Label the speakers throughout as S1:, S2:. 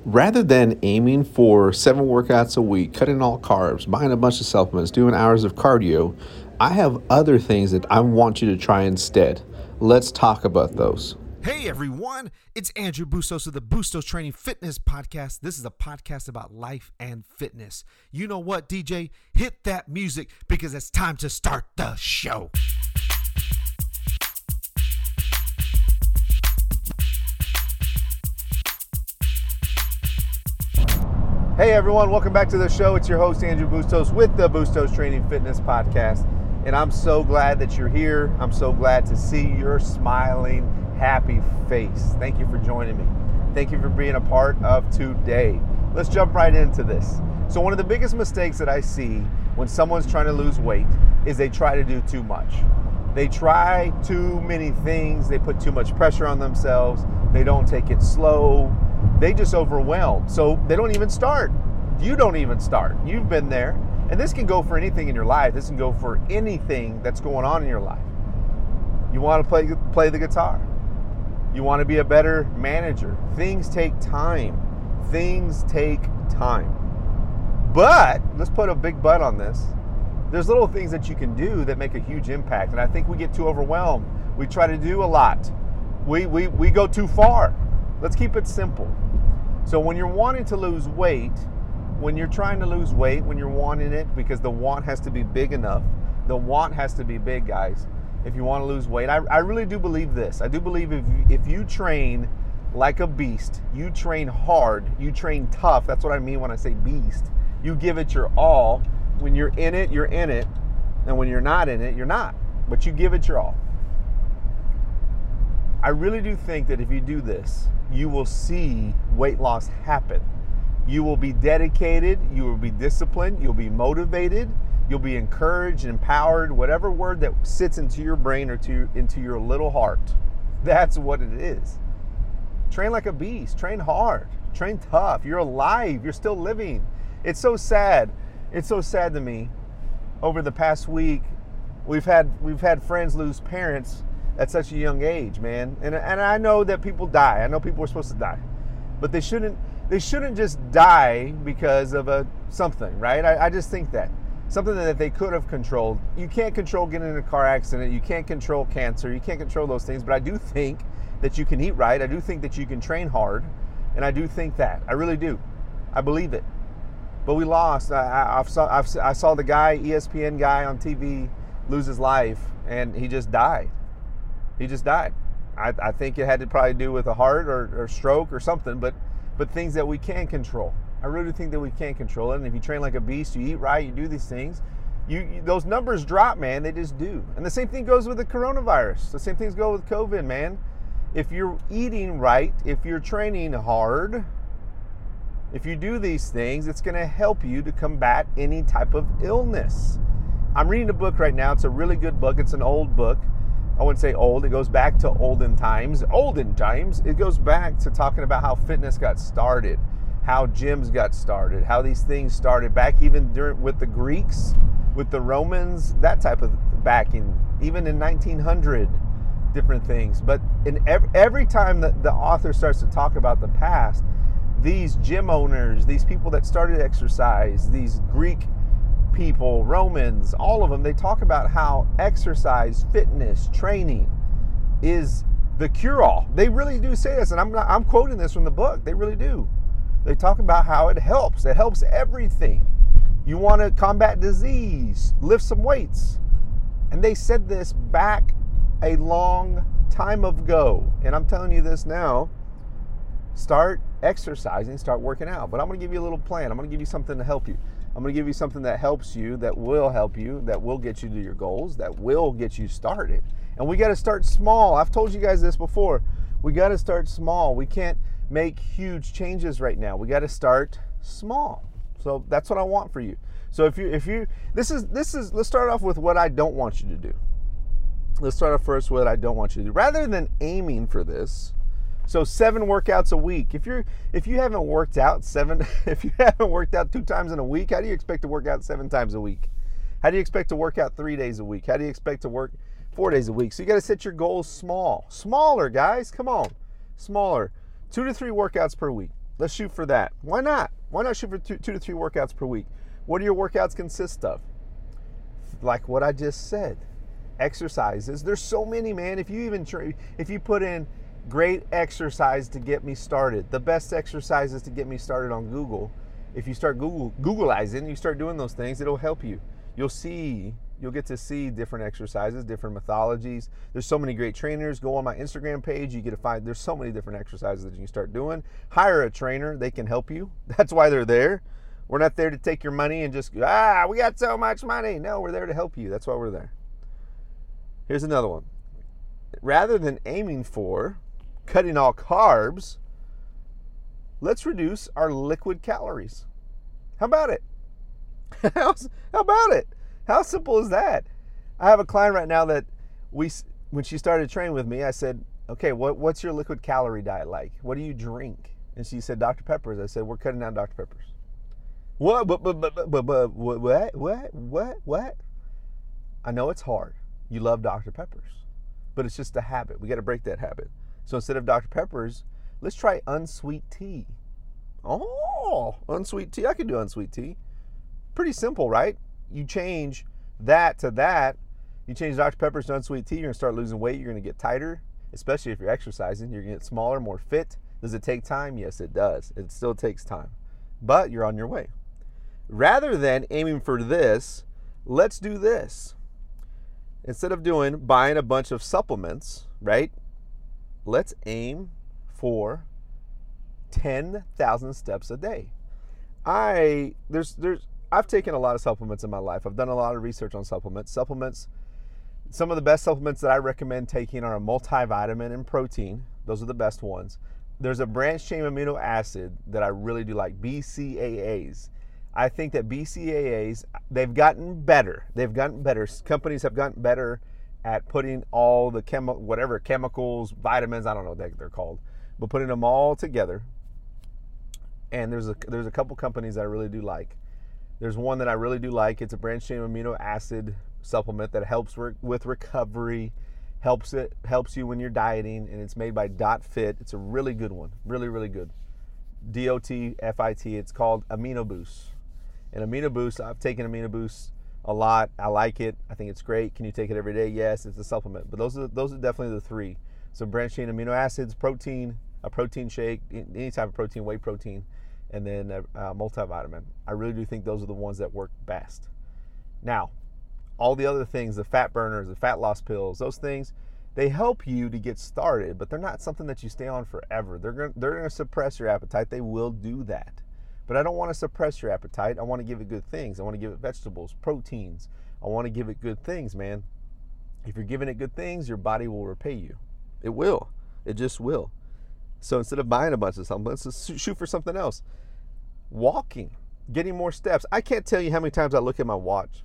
S1: Rather than aiming for 7 workouts a week, cutting all carbs, buying a bunch of supplements, doing hours of cardio, I have other things that I want you to try instead. Let's talk about those.
S2: Hey everyone, it's Andrew Bustos of the Bustos Training Fitness Podcast. This is a podcast about life and fitness. You know what, DJ? Hit that music because it's time to start the show.
S3: Hey everyone, welcome back to the show. It's your host Andrew Bustos with the Bustos Training Fitness Podcast. And I'm so glad that you're here. I'm so glad to see your smiling, happy face. Thank you for joining me. Thank you for being a part of today. Let's jump right into this. So one of the biggest mistakes that I see when someone's trying to lose weight is they try to do too much. They try too many things. They put too much pressure on themselves. They don't take it slow. They just overwhelm. So they don't even start. You don't even start. You've been there. And this can go for anything in your life. This can go for anything that's going on in your life. You want to play the guitar. You want to be a better manager. Things take time. Things take time. But, let's put a big but on this. There's little things that you can do that make a huge impact. And I think we get too overwhelmed. We try to do a lot. We go too far. Let's keep it simple. So when you're wanting to lose weight, when you're trying to lose weight, when you're wanting it, because the want has to be big enough, the want has to be big, guys, if you want to lose weight. I really do believe this. I do believe if you train like a beast, you train hard, you train tough, that's what I mean when I say beast, you give it your all. When you're in it, you're in it, and when you're not in it, you're not, but you give it your all. I really do think that if you do this, you will see weight loss happen. You will be dedicated, you will be disciplined, you'll be motivated, you'll be encouraged, empowered, whatever word that sits into your brain or into your little heart. That's what it is. Train like a beast, train hard, train tough. You're alive, you're still living. It's so sad. It's so sad to me. Over the past week, we've had friends lose parents at such a young age, man. And I know that people die. I know people are supposed to die. But they shouldn't just die because of something, right? I just think that. Something that they could have controlled. You can't control getting in a car accident. You can't control cancer. You can't control those things. But I do think that you can eat right. I do think that you can train hard. And I do think that. I really do. I believe it. But we lost. I saw the guy, ESPN guy on TV, lose his life. And he just died. He just died. I think it had to probably do with a heart or stroke or something, but things that we can control. I really think that we can control it. And if you train like a beast, you eat right, you do these things, those numbers drop, man. They just do. And the same thing goes with the coronavirus. The same things go with COVID, man. If you're eating right, if you're training hard, if you do these things, it's going to help you to combat any type of illness. I'm reading a book right now. It's a really good book. It's an old book. I wouldn't say old. It goes back to olden times. Olden times. It goes back to talking about how fitness got started, how gyms got started, how these things started back even with the Greeks, with the Romans, that type of backing, even in 1900, different things. But in every time that the author starts to talk about the past, these gym owners, these people that started exercise, these Greek people, Romans, all of them, they talk about how exercise, fitness, training is the cure-all. They really do say this, and I'm quoting this from the book. They really do. They talk about how it helps. It helps everything. You want to combat disease, lift some weights. And they said this back a long time ago. And I'm telling you this now. Start exercising, start working out. But I'm going to give you a little plan. I'm going to give you something to help you. I'm going to give you something that helps you, that will help you, that will get you to your goals, that will get you started. And we got to start small. I've told you guys this before. We got to start small. We can't make huge changes right now. We got to start small. So that's what I want for you. So if you this is let's start off with what I don't want you to do. Let's start off first with what I don't want you to do. Rather than aiming for this, so 7 workouts a week. If you haven't worked out 2 times in a week, how do you expect to work out 7 times a week? How do you expect to work out 3 days a week? How do you expect to work 4 days a week? So you got to set your goals small. Smaller, guys. Come on. Smaller. 2 to 3 workouts per week. Let's shoot for that. Why not? Why not shoot for two to three workouts per week? What do your workouts consist of? Like what I just said, exercises. There's so many, man. If you put in great exercise to get me started, the best exercises to get me started on Google, if you start Googleizing, you start doing those things, it'll help you. You'll get to see different exercises, different methodologies. There's so many great trainers. Go on my Instagram page. You get to find, there's so many different exercises that you can start doing. Hire a trainer. They can help you. That's why they're there. We're not there to take your money and just, we got so much money. No, we're there to help you. That's why we're there. Here's another one. Rather than aiming for cutting all carbs, let's reduce our liquid calories. How about it? How about it? How simple is that? I have a client right now that when she started training with me, I said, okay, what's your liquid calorie diet like? What do you drink? And she said, Dr. Peppers. I said, we're cutting down Dr. Peppers. What? I know it's hard. You love Dr. Peppers, but it's just a habit. We got to break that habit. So instead of Dr. Peppers, let's try unsweet tea. Oh, unsweet tea. I can do unsweet tea. Pretty simple, right? You change that to that. You change Dr. Pepper's to unsweet tea, you're going to start losing weight. You're going to get tighter, especially if you're exercising. You're going to get smaller, more fit. Does it take time? Yes, it does. It still takes time, but you're on your way. Rather than aiming for this, let's do this. Instead of buying a bunch of supplements, right? Let's aim for 10,000 steps a day. I've taken a lot of supplements in my life. I've done a lot of research on supplements. Some of the best supplements that I recommend taking are a multivitamin and protein. Those are the best ones. There's a branched chain amino acid that I really do like, BCAAs. I think that BCAAs, they've gotten better. Companies have gotten better at putting all the chemicals, vitamins, I don't know what they're called, but putting them all together. And there's a couple companies that I really do like. There's one that I really do like. It's a branched chain amino acid supplement that helps with recovery, helps you when you're dieting, and it's made by DotFit. It's a really good one, really, really good. DOTFIT. It's called Amino Boost. And Amino Boost, I've taken Amino Boost a lot. I like it. I think it's great. Can you take it every day? Yes, it's a supplement. But those are definitely the three. So branched chain amino acids, protein, a protein shake, any type of protein, whey protein, and then a multivitamin. I really do think those are the ones that work best. Now, all the other things, the fat burners, the fat loss pills, those things, they help you to get started, but they're not something that you stay on forever. They're going to suppress your appetite. They will do that. But I don't want to suppress your appetite. I want to give it good things. I want to give it vegetables, proteins. I want to give it good things, man. If you're giving it good things, your body will repay you. It will. It just will. So instead of buying a bunch of supplements, let's shoot for something else. Walking, getting more steps. I can't tell you how many times I look at my watch.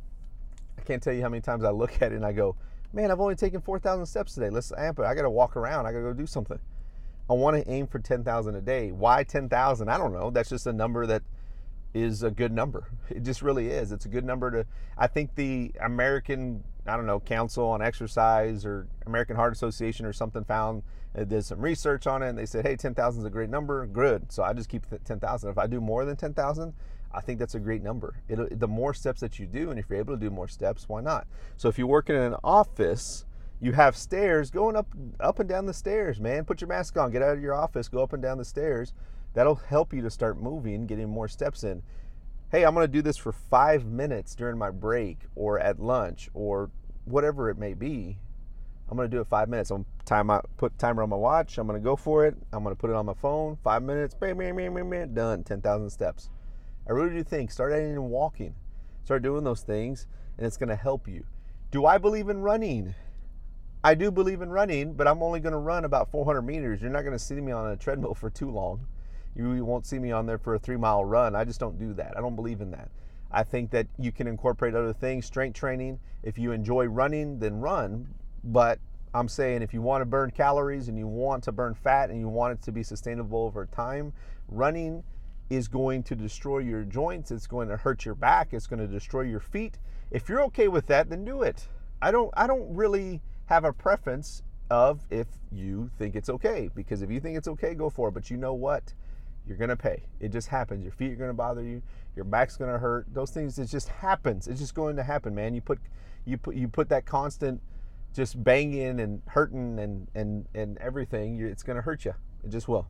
S3: I can't tell you how many times I look at it and I go, man, I've only taken 4,000 steps today. Let's amp it. I got to walk around. I got to go do something. I want to aim for 10,000 a day. Why 10,000? I don't know. That's just a number that is a good number. It just really is. It's a good number to, I think the American, Council on Exercise or American Heart Association or something did some research on it and they said, hey, 10,000 is a great number. Good. So I just keep 10,000. If I do more than 10,000, I think that's a great number. The more steps that you do, and if you're able to do more steps, why not? So if you're working in an office, you have stairs, going up and down the stairs, man. Put your mask on, get out of your office, go up and down the stairs. That'll help you to start moving, getting more steps in. Hey, I'm gonna do this for 5 minutes during my break or at lunch or whatever it may be. I'm gonna do it 5 minutes. I'm gonna put timer on my watch. I'm gonna go for it. I'm gonna put it on my phone. 5 minutes, bam, bam, bam, bam, bam, done. 10,000 steps. I really do think start adding in walking. Start doing those things, and it's gonna help you. Do I believe in running? I do believe in running, but I'm only going to run about 400 meters. You're not going to see me on a treadmill for too long. You won't see me on there for a 3-mile run. I just don't do that. I don't believe in that. I think that you can incorporate other things, strength training. If you enjoy running, then run. But I'm saying if you want to burn calories and you want to burn fat and you want it to be sustainable over time, running is going to destroy your joints. It's going to hurt your back. It's going to destroy your feet. If you're okay with that, then do it. I don't really have a preference of if you think it's okay, because if you think it's okay, go for it. But you know what? You're going to pay. It just happens. Your feet are going to bother you. Your back's going to hurt. Those things, it just happens. It's just going to happen, man. You put that constant just banging and hurting and everything, it's going to hurt you. It just will.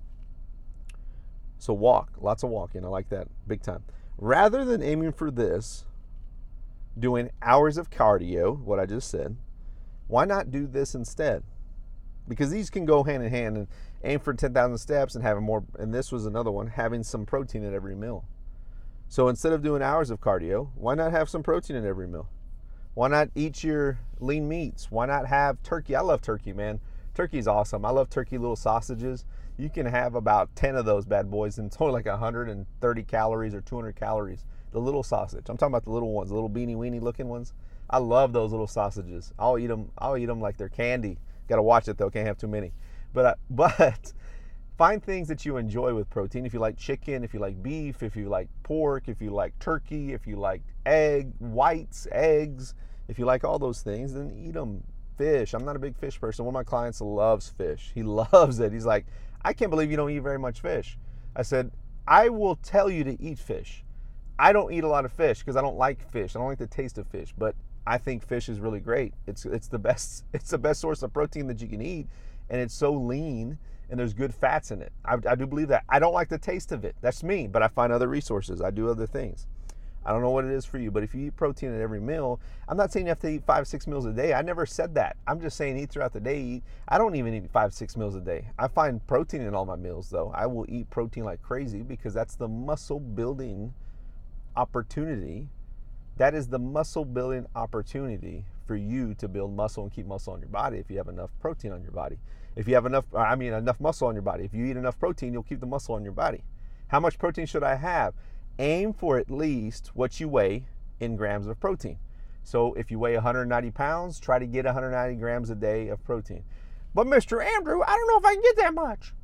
S3: So walk, lots of walking. I like that big time. Rather than aiming for this, doing hours of cardio, what I just said, why not do this instead? Because these can go hand in hand, and aim for 10,000 steps and having more, and this was another one, having some protein at every meal. So instead of doing hours of cardio, why not have some protein at every meal? Why not eat your lean meats? Why not have turkey? I love turkey, man. Turkey is awesome. I love turkey little sausages. You can have about 10 of those bad boys, and it's only like 130 calories or 200 calories. The little sausage. I'm talking about the little ones, the little beanie weenie looking ones. I love those little sausages. I'll eat them like they're candy. Got to watch it though. Can't have too many. But find things that you enjoy with protein. If you like chicken, if you like beef, if you like pork, if you like turkey, if you like whites, eggs, if you like all those things, then eat them. Fish. I'm not a big fish person. One of my clients loves fish. He loves it. He's like, I can't believe you don't eat very much fish. I said, I will tell you to eat fish. I don't eat a lot of fish because I don't like fish. I don't like the taste of fish, but I think fish is really great. It's the best source of protein that you can eat, and it's so lean and there's good fats in it. I do believe that. I don't like the taste of it. That's me, but I find other resources. I do other things. I don't know what it is for you, but if you eat protein at every meal, I'm not saying you have to eat 5-6 meals a day. I never said that. I'm just saying eat throughout the day. I don't even eat 5-6 meals a day. I find protein in all my meals, though. I will eat protein like crazy because that's the muscle building opportunity. That is the muscle building opportunity for you to build muscle and keep muscle on your body if you have enough protein on your body. If you have enough muscle on your body. If you eat enough protein, you'll keep the muscle on your body. How much protein should I have? Aim for at least what you weigh in grams of protein. So if you weigh 190 pounds, try to get 190 grams a day of protein. But Mr. Andrew, I don't know if I can get that much.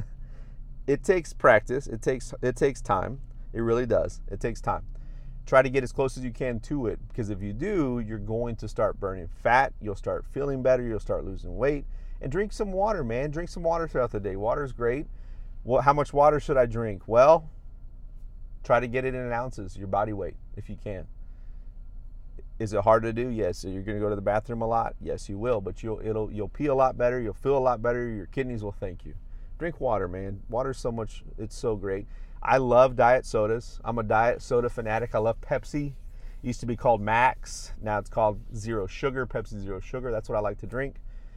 S3: It takes practice. It takes time. It really does. It takes time. Try to get as close as you can to it, because if you do, you're going to start burning fat. You'll start feeling better. You'll start losing weight. And drink some water, man. Drink some water throughout the day. Water is great. Well, how much water should I drink? Well, try to get it in ounces, your body weight, if you can. Is it hard to do? Yes. So you're going to go to the bathroom a lot? Yes, you will. But you'll pee a lot better. You'll feel a lot better. Your kidneys will thank you. Drink water, man. Water's so much. It's so great. I love diet sodas. I'm a diet soda fanatic. I love Pepsi. It used to be called Max. Now it's called Zero Sugar. Pepsi Zero Sugar. That's what I like to drink.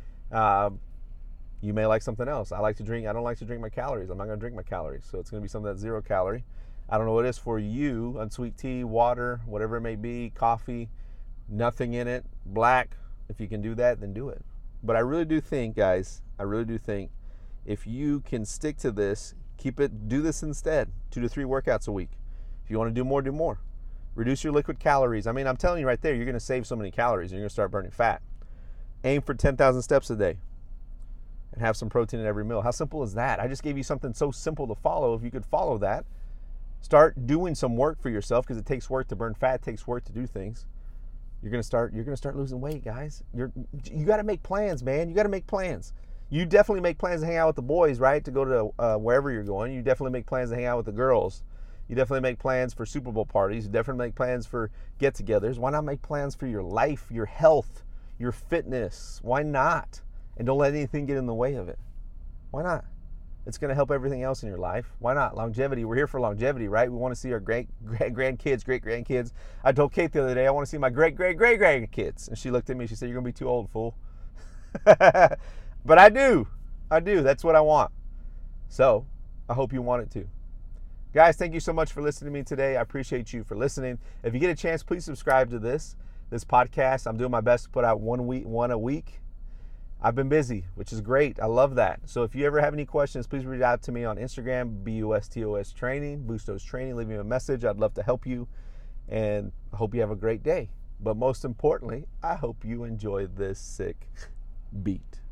S3: You may like something else. I don't like to drink my calories. I'm not going to drink my calories. So it's going to be something that's 0 calorie. I don't know what it is for you. Unsweet tea, water, whatever it may be, coffee, nothing in it, black. If you can do that, then do it. But I really do think, guys, if you can stick to this, do this instead. 2 to 3 workouts a week. If you want to do more, do more. Reduce your liquid calories. I mean, I'm telling you right there, you're going to save so many calories. You're going to start burning fat. Aim for 10,000 steps a day and have some protein in every meal. How simple is that? I just gave you something so simple to follow. If you could follow that, start doing some work for yourself, because it takes work to burn fat. It takes work to do things. You're going to start losing weight, guys. You got to make plans, man. You got to make plans. You definitely make plans to hang out with the boys, right? To go to wherever you're going. You definitely make plans to hang out with the girls. You definitely make plans for Super Bowl parties. You definitely make plans for get-togethers. Why not make plans for your life, your health, your fitness? Why not? And don't let anything get in the way of it. Why not? It's going to help everything else in your life. Why not? Longevity. We're here for longevity, right? We want to see our great-grandkids. I told Kate the other day, I want to see my great-great-great-grandkids. And she looked at me. She said, you're going to be too old, fool. But I do. That's what I want. So I hope you want it too. Guys, thank you so much for listening to me today. I appreciate you for listening. If you get a chance, please subscribe to this podcast. I'm doing my best to put out one a week. I've been busy, which is great. I love that. So if you ever have any questions, please reach out to me on Instagram, BUSTOS Training, Bustos Training. Leave me a message. I'd love to help you. And I hope you have a great day. But most importantly, I hope you enjoy this sick beat.